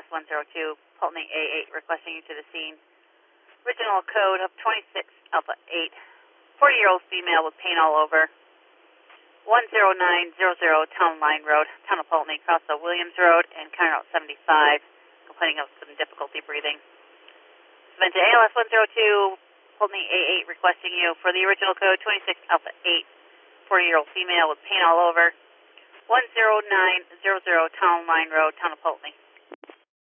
ALS 102, Pulteney A8, requesting you to the scene. Original code of 26 Alpha 8, 40-year-old female with pain all over. 10900 Town Line Road, Town of Pulteney, across the Williams Road and County Route 75, complaining of some difficulty breathing. Submit to ALS 102, Pulteney A8, requesting you for the original code 26 Alpha 8, 40-year-old female with pain all over. 10900 Town Line Road, Town of Pulteney.